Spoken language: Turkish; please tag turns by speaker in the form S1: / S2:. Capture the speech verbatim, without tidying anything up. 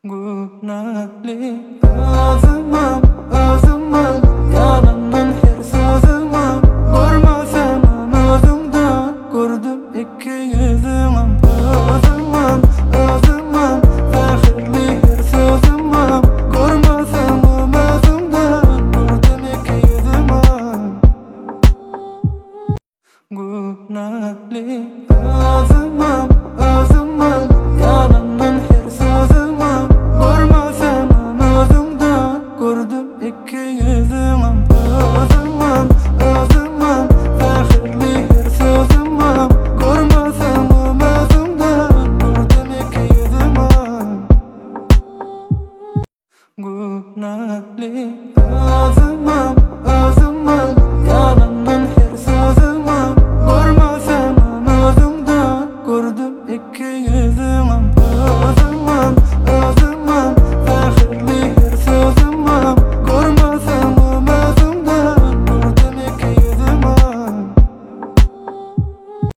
S1: Günahli ağzımam, ağzımam yalandan her sözümam. Görmesem özümden gördüm iki yüzümam. Ağzımam, ağzımam zahirli her sözümam. Görmesem özümden gördüm iki yüzümam. Günahli ağzımam, ağzımam yalandan her sözümam. Görmesem özümden gördüm iki yüzümam. Ağzımam, ağzımam zahirli her sözümam. Görmesem özümden gördüm iki yüzümam. Günahli ağzımam,